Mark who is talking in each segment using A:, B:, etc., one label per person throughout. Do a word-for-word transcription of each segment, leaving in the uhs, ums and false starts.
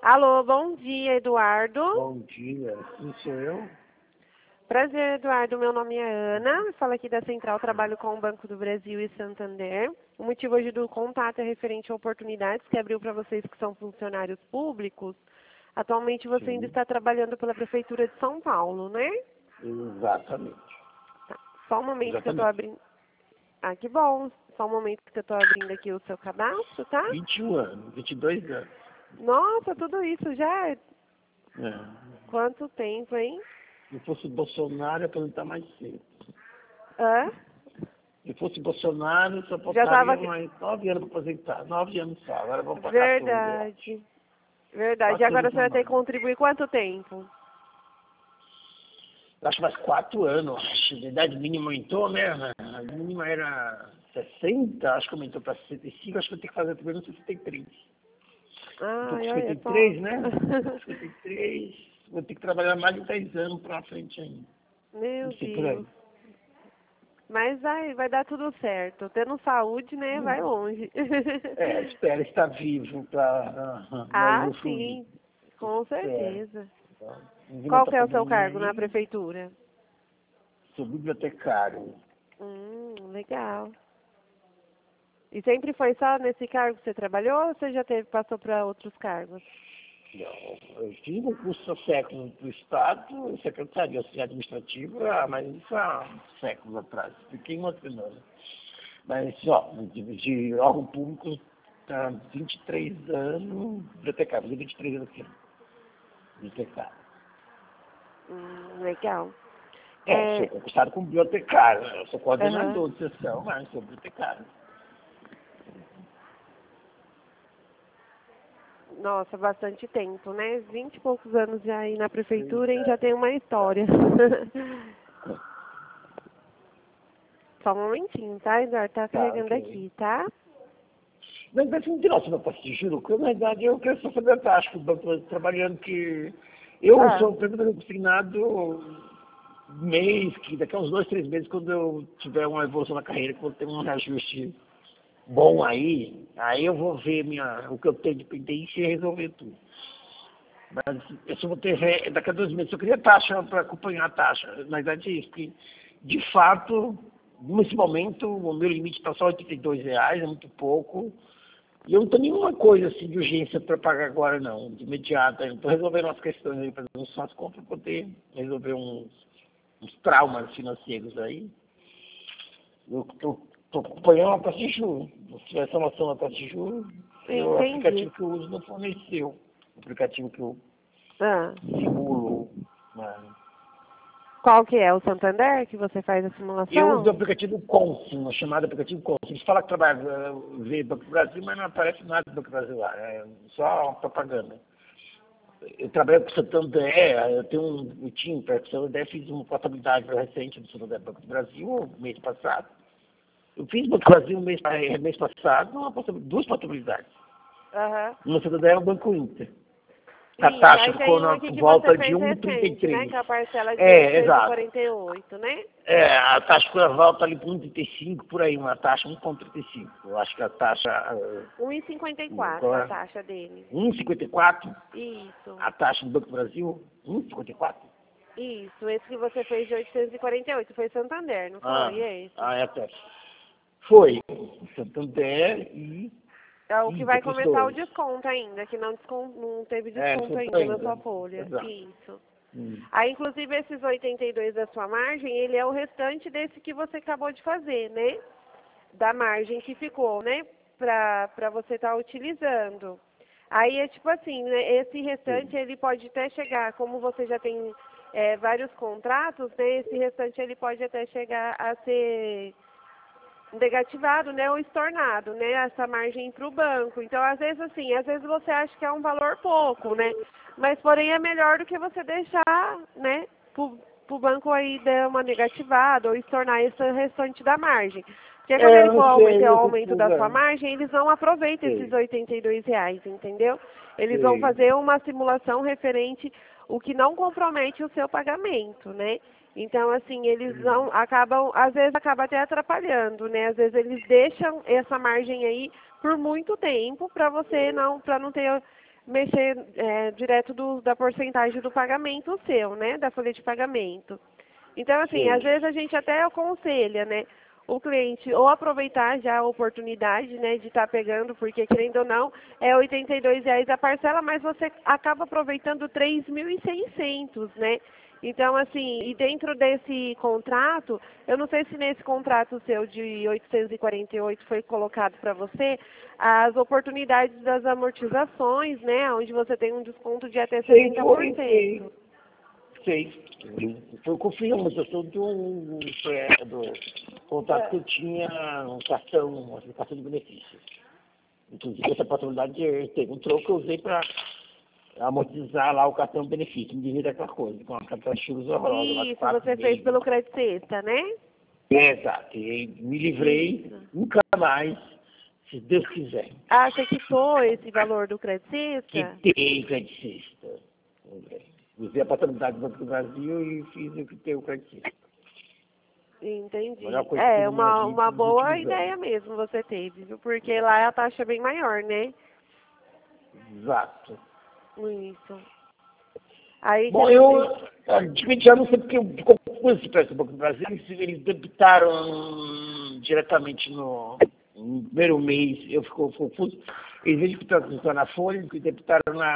A: Alô, bom dia, Eduardo.
B: Bom dia, sim, sou eu.
A: Prazer, Eduardo. Meu nome é Ana. Falo aqui da Central, trabalho com o Banco do Brasil e Santander. O motivo hoje do contato é referente a oportunidades que abriu para vocês que são funcionários públicos. Atualmente você
B: Sim.
A: ainda está trabalhando pela Prefeitura de São Paulo, né?
B: Exatamente.
A: Tá. Só um momento que eu estou
B: Exatamente.
A: abrindo. Ah, que bom. Só um momento que eu estou abrindo aqui o seu cadastro, tá?
B: vinte e um anos, vinte e dois anos.
A: Nossa, tudo isso já é...
B: É.
A: Quanto tempo, hein?
B: Se fosse Bolsonaro, eu aposentar mais cedo.
A: Hã?
B: Se fosse Bolsonaro, só
A: Já
B: faltaria
A: estava...
B: mais nove anos para aposentar. Nove anos só, agora vamos para quatorze, eu acho.
A: Verdade. Verdade. E
B: Quatro
A: agora
B: anos
A: você
B: no
A: vai ter que
B: máximo.
A: contribuir quanto tempo?
B: Eu acho mais quatro anos, acho. A idade mínima aumentou, né? A mínima era sessenta, acho que aumentou para sessenta e cinco, acho que eu tenho que fazer primeiro no sessenta e três. Eu tô com
A: Ai,
B: cinquenta
A: olha
B: e
A: só.
B: três, né? cinquenta e três, vou ter que trabalhar mais de dez anos pra frente ainda.
A: Meu
B: Não sei por aí.
A: Deus. Mas vai, vai dar tudo certo. Tendo saúde, né, vai longe.
B: É, espero estar vivo pra uh, não
A: Ah,
B: usufruir.
A: sim. Com
B: Espero.
A: certeza.
B: Tá? Vindo
A: Qual
B: outra
A: que é o seu
B: pandemia
A: cargo na
B: aí,
A: prefeitura?
B: sou bibliotecário.
A: Hum, legal. E sempre foi só nesse cargo que você trabalhou ou você já teve, passou para outros cargos?
B: Não, eu fiz um curso há séculos do Estado, secretaria administrativa, mas isso há séculos atrás. Fiquei uma semana. Mas, ó, de, de órgão público, há vinte e três anos, bibliotecário, fazer vinte e três anos aqui, bibliotecário.
A: Hum, legal.
B: É, sou
A: É,
B: concursado como bibliotecário, né? Eu sou
A: aham.
B: coordenador de sessão, mas sou bibliotecário.
A: Nossa, bastante tempo, né? Vinte e poucos anos já aí na
B: Pois
A: prefeitura e já
B: é,
A: tem uma
B: tá.
A: história. Só um momentinho, tá, Eduardo? Tá
B: Tá,
A: carregando
B: ok.
A: aqui, tá?
B: Mas vai ser um nossa, não posso te juro, porque na verdade eu quero só saber a taxa que o banco está trabalhando, que eu
A: Ah,
B: sou presidente consignado mês, que daqui a uns dois, três meses, quando eu tiver uma evolução na carreira, que eu vou ter um reajuste bom aí, aí eu vou ver minha, o que eu tenho de pendência e resolver tudo. Mas eu só vou ter, re- daqui a dois meses, eu queria taxa para acompanhar a taxa. Na verdade é isso, porque de fato, nesse momento, o meu limite está só oitenta e dois reais, é muito pouco. E eu não tenho nenhuma coisa assim de urgência para pagar agora não, de imediata. Eu estou resolvendo umas questões aí, fazendo umas compras para poder resolver uns, uns traumas financeiros aí. Eu estou acompanhando a taxa de juros. Se tiver essa noção da taxa de juros, o
A: entendi.
B: aplicativo que eu uso não forneceu. O aplicativo que eu
A: Ah,
B: simulo. Né?
A: qual que é? O Santander que você faz a
B: Eu uso o
A: simulação?
B: aplicativo Consim, o chamado aplicativo Consim. Eles falam que trabalha, eh, vê Banco do Brasil, mas não aparece nada do Banco do Brasil lá. É só uma propaganda. Eu trabalho com o Santander, eu tenho um, eu tinha para o Santander, fiz uma portabilidade recente do Santander Banco do Brasil, mês passado. Eu fiz Banco do Brasil mês, eh, mês passado, uma portabil- duas portabilidades.
A: Aham.
B: Uma Santander é o Banco Inter. A
A: Isso,
B: taxa
A: aí
B: ficou
A: tem um
B: na
A: aqui que você
B: volta de
A: fez
B: um vírgula trinta e
A: recente, né?
B: três.
A: Que é a parcela de
B: É,
A: oitocentos e
B: exato.
A: quarenta e oito, né?
B: É, a taxa ficou na volta ali para um vírgula trinta e cinco, por aí, uma taxa um vírgula trinta e cinco. Eu acho que a taxa. eh,
A: um e cinquenta e
B: qual
A: quatro a
B: é?
A: taxa dele.
B: um vírgula cinquenta e quatro.
A: Isso,
B: A taxa do Banco do Brasil, um vírgula cinquenta e quatro.
A: isso. Esse que você fez de oitocentos e quarenta e oito foi Santander, não
B: Ah,
A: foi esse?
B: ah, é a taxa. Foi. Santander e
A: É o que
B: Inter,
A: vai
B: para os
A: começar o
B: dois.
A: desconto ainda, que não, descon- não teve
B: É,
A: desconto
B: Santander
A: ainda na
B: ainda.
A: sua folha.
B: Exato.
A: Isso.
B: Hum.
A: Aí, inclusive, esses oitenta e dois da sua margem, ele é o restante desse que você acabou de fazer, né? Da margem que ficou, né? Pra, pra você estar utilizando. Aí é tipo assim, né? Esse restante,
B: Sim.
A: ele pode até chegar, como você já tem é, vários contratos, né? Esse restante, ele pode até chegar a ser negativado, né, ou estornado, né, essa margem para o banco. Então, às vezes, assim, às vezes você acha que é um valor pouco, né, mas porém é melhor do que você deixar, né, para o banco aí dar uma negativada ou estornar esse restante da margem. Porque quando
B: É,
A: ele
B: eu
A: for
B: não
A: aumentar
B: sei,
A: o
B: eu
A: aumento da
B: confuso,
A: sua
B: é.
A: margem, eles não aproveitam esses
B: Sei,
A: oitenta e dois reais, entendeu? Eles vão
B: sei.
A: fazer uma simulação referente o que não compromete o seu pagamento, né? Então, assim, eles
B: Hum.
A: não acabam, às vezes acaba até atrapalhando, né? Às vezes eles deixam essa margem aí por muito tempo para você não, para não ter mexer é, direto do, da porcentagem do pagamento seu, né? Da folha de pagamento. Então, assim,
B: Sim.
A: às vezes a gente até aconselha, né? O cliente ou aproveitar já a oportunidade, né, de estar pegando, porque querendo ou não, é oitenta e dois reais a parcela, mas você acaba aproveitando três mil e seiscentos, né? Então, assim, e dentro desse contrato, eu não sei se nesse contrato seu de oitocentos e quarenta e oito foi colocado para você as oportunidades das amortizações, né, onde você tem um desconto de até
B: Sei,
A: setenta por
B: foi,
A: cento.
B: sei. Sei. Foi confirmado, eu sou do, é, do contrato que eu tinha um cartão, um cartão de benefícios. Inclusive, essa oportunidade teve um troco que eu usei para amortizar lá o cartão de benefício, me devido àquela coisa, com a cartão de juros horrorosa. lá de
A: Isso,
B: quatro
A: você fez
B: meses.
A: pelo Credit Sexta, né?
B: É, exato. E me livrei,
A: Isso.
B: nunca mais, se Deus quiser.
A: Ah, você quitou esse valor do Credit
B: Que
A: Sexta?
B: tem credicista. Usei a paternidade do Banco do Brasil e fiz o que tem o credicista.
A: Entendi.
B: Melhor coisa que
A: É,
B: teve na minha
A: uma,
B: vida
A: uma
B: nos
A: boa
B: últimos
A: ideia
B: anos.
A: mesmo você teve, viu? Porque lá a taxa é bem maior, né?
B: Exato.
A: Isso. Aí que
B: Bom,
A: nem você...
B: eu, admito, já não sei porque eu com esse preço do Banco do Brasil, eles, eles debitaram diretamente no, no primeiro mês, eu fico confuso, em vez de debitar na folha, eles debitaram na,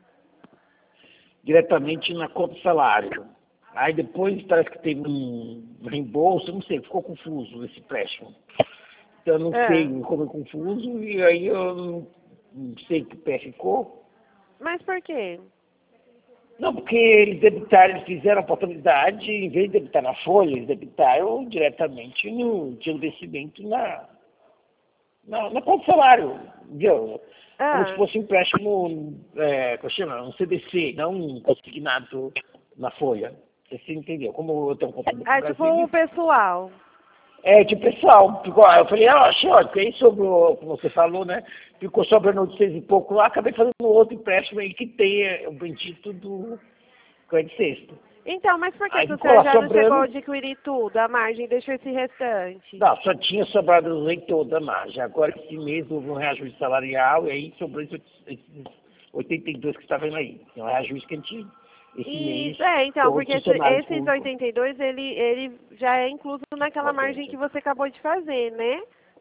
B: diretamente na conta do salário. Aí depois parece que teve um reembolso, não sei, ficou confuso esse empréstimo. Então eu não
A: É.
B: sei como é confuso, e aí eu não, não sei que pé ficou.
A: Mas por quê?
B: Não, porque eles debitaram, eles fizeram a oportunidade, em vez de debitar na folha, eles debitaram diretamente no dia do vencimento na, na, na conta do salário, viu? Como se
A: Ah,
B: fosse um empréstimo, é, como chama? Um C D C, não um consignado na folha. Você entendeu? Como eu tenho um conta no
A: ah tipo
B: Brasil,
A: o
B: eles-
A: pessoal.
B: é, de pessoal, ficou, eu falei, ah, senhor, porque aí sobrou, como você falou, né? Ficou sobrando oitocentos e pouco lá, acabei fazendo outro empréstimo aí que tem é, o bendito do Credit Sexta.
A: Então, mas por que,
B: Aí
A: que o
B: ficou
A: senhor
B: lá
A: já não chegou a
B: sobrando.
A: adquirir tudo, a margem, e deixou esse restante?
B: Não, só tinha sobrado os oito toda a margem. Agora esse mês houve um reajuste salarial e aí sobrou esses oitenta e dois que está vendo aí. Tem um reajuste que a gente, esse mês,
A: Isso, é, então,
B: todos
A: porque
B: os
A: esse-
B: funcionários
A: esses
B: públicos.
A: oitenta e dois, ele, ele já é incluso naquela margem que
B: Importante.
A: você acabou de fazer, né?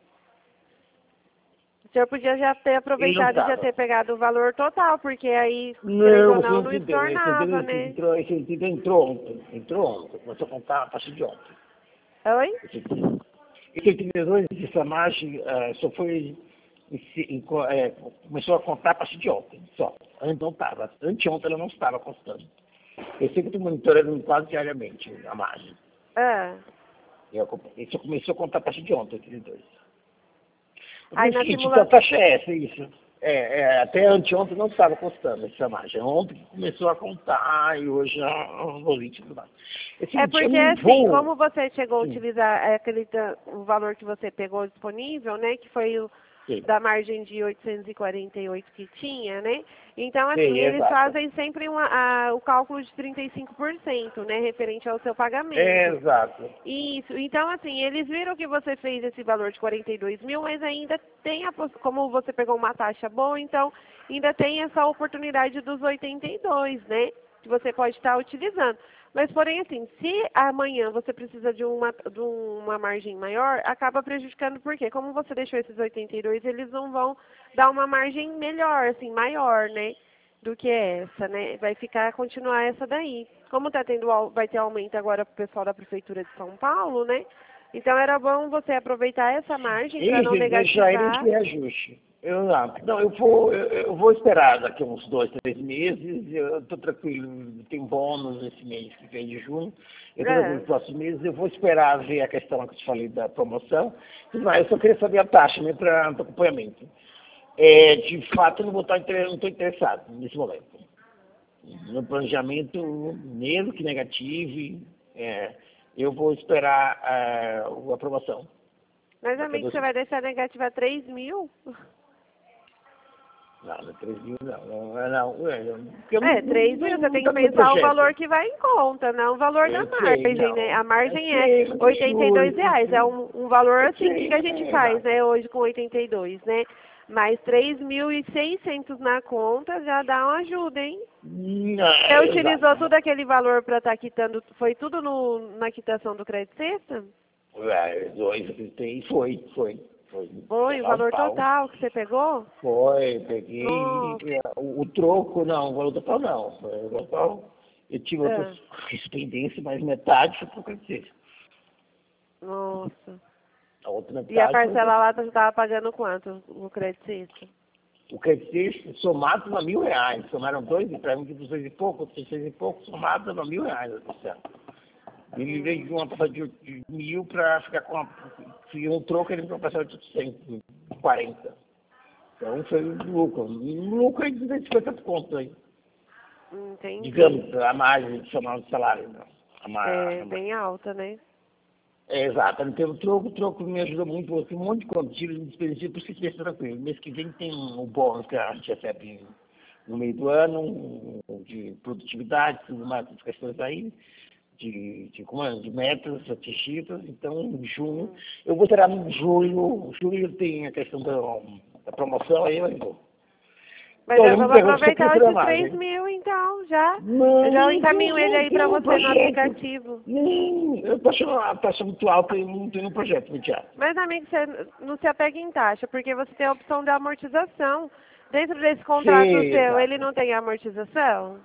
A: O senhor podia já ter
B: Ele não
A: aproveitado e já
B: estava.
A: ter pegado o valor total, porque aí, querendo
B: Não,
A: ou
B: você
A: não,
B: não
A: não
B: entendeu. Esse
A: estornava,
B: entendeu? Esse
A: né?
B: entrou, esse entendeu? Entrou ontem. Entrou ontem. Começou a contar a partir de ontem.
A: Oi?
B: Esse esse oitenta e dois, essa margem eh, só foi. esse- em co- eh, começou a contar a partir de ontem. Só. Antes não estava. Anteontem ela não estava constando. Eu sei que estou monitorando quase diariamente a margem.
A: Ah.
B: Eu, isso começou a contar a partir de ontem, oitenta e dois. Porque é
A: Aí
B: o
A: na
B: seguinte, então a
A: simulação...
B: taxa é essa, isso. É, é, até anteontem não estava constando essa margem. Ontem que começou a contar e hoje já o limite tudo mais. É o
A: É
B: seguinte, eu
A: porque,
B: não
A: assim,
B: vou.
A: como você chegou a
B: Sim,
A: utilizar é, aquele ta- o valor que você pegou disponível, né, que foi o
B: sim,
A: da margem de oitocentos e quarenta e oito que tinha, né? Então, assim,
B: sim,
A: eles
B: exato.
A: fazem sempre uma, a- o cálculo de trinta e cinco por cento, né, referente ao seu
B: É,
A: pagamento.
B: exato.
A: Isso, então assim, eles viram que você fez esse valor de quarenta e dois mil, mas ainda tem a poss- como você pegou uma taxa boa, então ainda tem essa oportunidade dos oitenta e dois, né? Que você pode estar utilizando. Mas porém assim, se amanhã você precisa de uma, de uma margem maior, acaba prejudicando porque como você deixou esses oitenta e dois, eles não vão dar uma margem melhor, assim, maior, né? Do que essa, né? Vai ficar, continuar essa daí. Como tá tendo, au- vai ter aumento agora pro pessoal da Prefeitura de São Paulo, né? Então era bom você aproveitar essa margem para não
B: Eles deixaram
A: negativar.
B: esse reajuste. Eu não, não eu, vou, eu, eu vou esperar daqui a uns dois, três meses. Eu estou tranquilo, tem bônus esse mês que vem de junho. Eu estou tranquilo
A: É.
B: nos próximos meses. Eu vou esperar ver a questão que eu te falei da promoção. Mas eu só queria saber a taxa mesmo para acompanhamento. É, de fato, eu não vou estar inter- não estou interessado nesse momento. No planejamento, mesmo que negativo, é, eu vou esperar é, a aprovação.
A: Mas
B: Daqui a
A: amigo,
B: dois
A: você vai deixar negativa três mil?
B: Não, não é três mil, não. Não, é, não, é, eu- porque eu não,
A: É, três
B: não,
A: mil, você
B: não
A: tem que
B: tá no meu
A: pensar o
B: projeto.
A: valor que vai em conta, não o valor da
B: Eu sei,
A: margem, né?
B: não.
A: A
B: Eu
A: margem é
B: sei, mas
A: oitenta e dois
B: juro,
A: reais, é
B: isso.
A: um, um valor
B: Eu
A: assim, o que,
B: sei,
A: que a gente
B: é,
A: faz,
B: exato.
A: né, hoje com oitenta e dois, né? Mas três mil e seiscentos na conta já dá uma ajuda, hein?
B: Não,
A: Você utilizou
B: exato.
A: todo aquele valor para estar quitando, foi tudo no, na quitação do crédito sexta?
B: É, dois, três, foi, foi. Foi,
A: Foi o valor total que você pegou?
B: foi, peguei
A: Nossa.
B: o, o troco, não, o valor total não. O valor total, eu tive outras
A: Ah,
B: pendências, mas metade foi para o crédito.
A: nossa.
B: A outra
A: E a
B: metade foi
A: parcela lá você estava pagando quanto no crédito sexta?
B: o crédito somado a mil reais. Somaram dois empréstimos de duzentos e pouco, outros seis e pouco, somado a mil reais. Ele veio de
A: Hum.
B: uma passagem de, de mil para ficar com uma, um troco, ele foi passar de oitocentos e quarenta. Então foi um lucro. Um lucro aí de duzentos e cinquenta pontos aí.
A: Entendi.
B: Digamos, a margem adicional de salário. Né? A
A: É
B: mar,
A: bem alta, né?
B: é, exato, não teve troco, o troco me ajudou muito, porque um monte de combustível me desperdício, por isso que esteja tranquilo. Mês que vem tem o bônus que a gente recebe no meio do ano, um, de produtividade, tudo mais, essas questões aí, de, de, como é, de metas atingidas. Então, em junho,
A: Hum.
B: eu vou tirar em julho, julho tem a questão da, da promoção, aí eu vou.
A: Mas
B: Olha,
A: já
B: eu me
A: vamos
B: pergunto se eu
A: aproveitar
B: queria
A: esses
B: mais,
A: três
B: hein?
A: mil, então, já. Eu
B: Não,
A: já
B: não
A: encaminho ele
B: tem,
A: aí
B: tem
A: para
B: um
A: você no
B: projeto.
A: aplicativo.
B: Não, eu tô achando a taxa muito alta e não tenho um projeto, Midiato.
A: Mas, amigo, você não se apega em taxa, porque você tem a opção de amortização. Dentro desse contrato
B: Sim,
A: seu, ele
B: exato.
A: não tem amortização?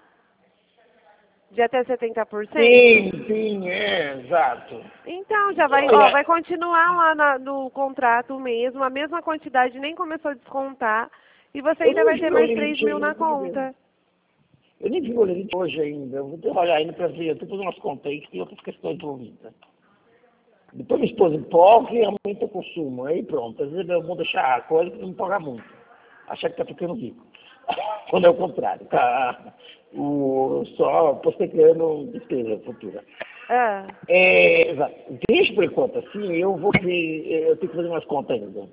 A: De até setenta por cento?
B: Sim, sim, é, exato.
A: Então, já vai, ó,
B: Olha,
A: vai continuar lá na- no contrato mesmo, a mesma quantidade, nem começou a descontar, e você
B: eu
A: ainda
B: não
A: vai ter
B: vi o
A: mais três
B: limite
A: mil na
B: ainda, tem que ver.
A: conta.
B: Eu nem vi o limite hoje ainda. Eu vou ter que olhar ainda para ver. Eu estou fazendo umas contas aí que tem outras questões envolvidas. Depois minha esposa empolga e aumenta o consumo. Aí pronto. Às vezes eu vou deixar a coisa que não empolga muito. Achar que está ficando rico. Quando é o contrário. Tá o, só postergando despesa futura.
A: Ah,
B: É, exato. Deixa por enquanto assim, eu vou ver, eu tenho que fazer umas contas ainda.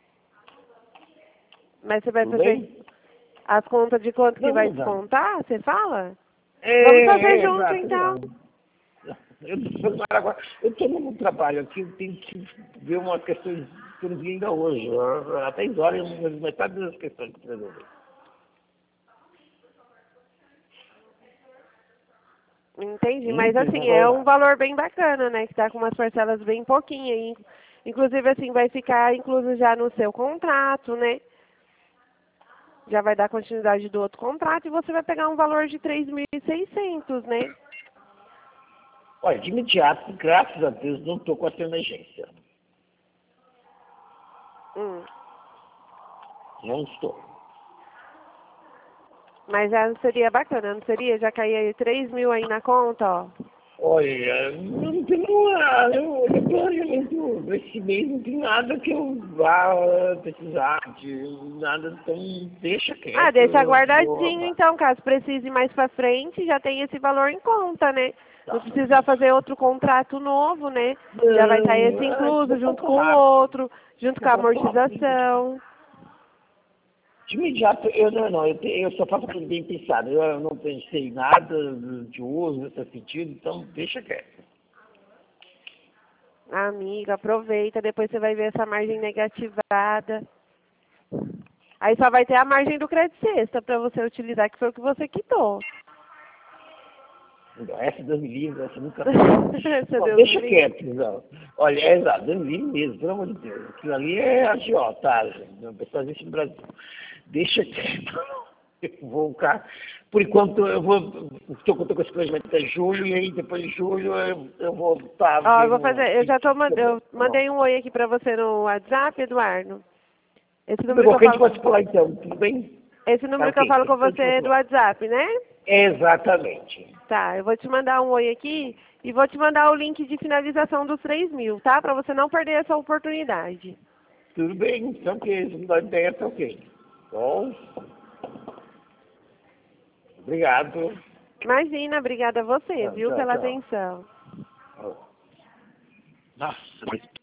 A: mas você vai
B: Tudo
A: fazer
B: bem?
A: as contas de quanto que
B: Não,
A: vai
B: exato.
A: descontar? Você fala?
B: É,
A: Vamos fazer
B: é,
A: junto,
B: exato,
A: então.
B: exato. Eu estou agora, eu estou no trabalho aqui, eu tenho que ver umas questões que eu não vi ainda hoje. Até agora, eu- metade das questões que eu resolver.
A: Entendi,
B: Hum,
A: mas
B: tem um
A: assim, é
B: valor
A: um
B: lá.
A: valor bem bacana, né? Que tá com umas parcelas bem pouquinho aí. Inclusive, assim, vai ficar incluso já no seu contrato, né? Já vai dar continuidade do outro contrato e você vai pegar um valor de três mil e seiscentos, né?
B: Olha, de imediato, graças a Deus, não estou com essa emergência.
A: Hum.
B: Não estou.
A: Mas já seria bacana, não seria? Já caía aí três mil aí na conta, ó.
B: Olha, não tem nada, eu, eu planejamento, esse mês não tem nada que eu vá precisar de nada, então deixa
A: Ah,
B: quieto,
A: deixa
B: eu vou
A: guardadinho
B: arrumar.
A: então, caso precise mais pra frente, já tem esse valor em conta, né? Não
B: Tá.
A: precisa fazer outro contrato novo, né? Já vai estar esse
B: Não, é
A: incluso
B: tudo
A: junto
B: pouco
A: com o
B: rápido,
A: outro, junto com a
B: tudo pouco rápido.
A: amortização.
B: De imediato, eu não, não, eu, te- eu só faço aquilo bem pensado, eu, eu não pensei nada de uso nesse sentido, então deixa quieto.
A: Amiga, aproveita, depois você vai ver essa margem negativada. Aí só vai ter a margem do crédito sexta para você utilizar, que foi o que você quitou.
B: Não, essa Deus me livre, essa nunca mais.
A: Seu
B: Ó,
A: Deus me
B: deixa
A: livre.
B: quieto, não. Olha, é exato, Deus me livre mesmo, pelo amor de Deus. Aquilo ali é agiotagem, o pessoal existe no Brasil. Deixa quieto. Eu vou ficar. Por enquanto, eu vou. Estou contando com esse planejamento até julho, e aí depois de julho eu, eu vou estar
A: Ó, eu vou
B: vendo o
A: fazer, eu
B: que,
A: já tô,
B: que,
A: mand-
B: que eu
A: eu
B: vou.
A: mandei um oi aqui pra você no WhatsApp, Eduardo. Esse
B: Tudo
A: número que
B: bom,
A: eu
B: que a gente
A: falo
B: pode
A: com,
B: falar então, tudo bem?
A: esse
B: Tá
A: número que eu
B: ok,
A: falo com
B: depois a
A: você
B: gente vai
A: é do
B: falar.
A: WhatsApp, né?
B: Exatamente.
A: Tá, eu vou te mandar um oi aqui e vou te mandar o link de finalização dos três mil, tá? Pra você não perder essa oportunidade.
B: Tudo bem, tá ok, se não dá ideia, tá ok. Bom, obrigado.
A: Imagina, obrigada a você,
B: Tchau,
A: viu,
B: tchau,
A: pela
B: tchau.
A: atenção.
B: Nossa, mas